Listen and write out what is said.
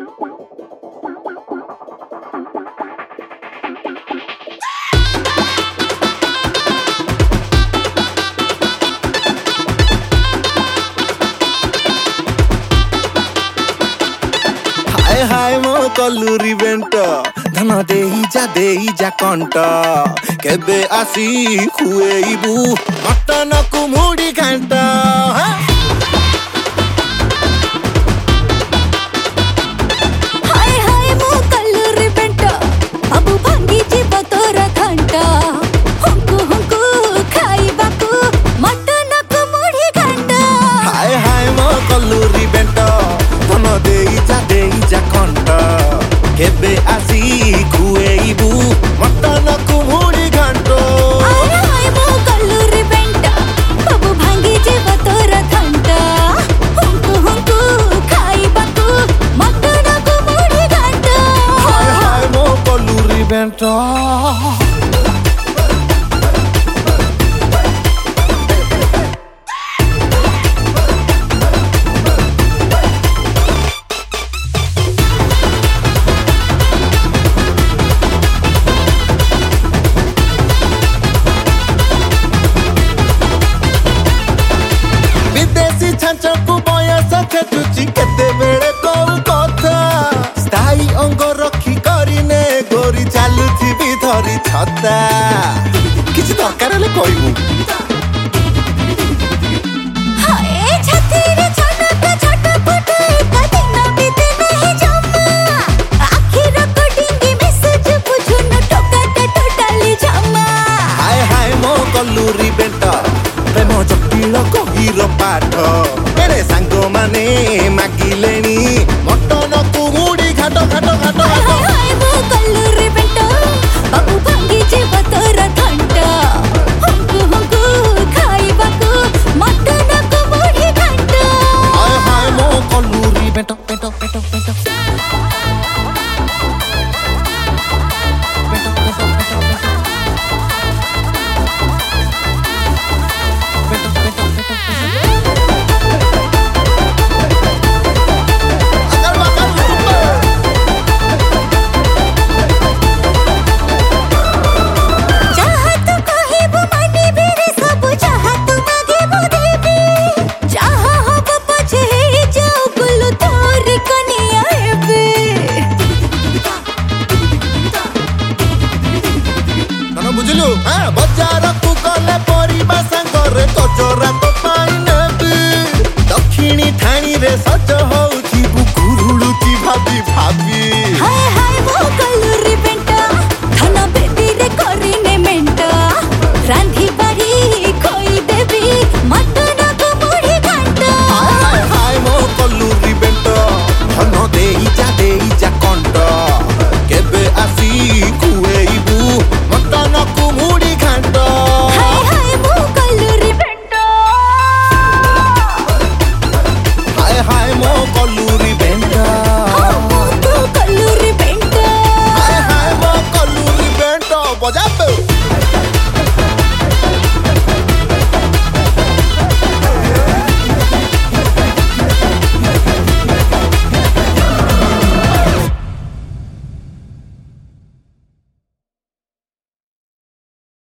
हाय मो कलुरी बेंट धन देई जा कंट केबे आसी खुएबू मटन को मुड़ी घंट हाय हाय मो कलुरी बेंट बाबू भांगी जीव तोर घंट हुंकु हुंकु खाइबाकू मटन को मुड़ी घंट हाय हाय मो कलुरी बेंट धन देई जा कंट केबे आसी खुएबू मटन को मुड़ी घंट हाय मो कलुरी बेंट बाबू भांगी जीव तोर घंट हुंकु हुंकु खाइबाकू मटन को मुड़ी घंट हाय हाय मो कलुरी बेंट छांचकू बयस खेचुची केते बेले कहू कथा स्थायी अंग रखी करिने गोरी चालुथी भी धरी छता।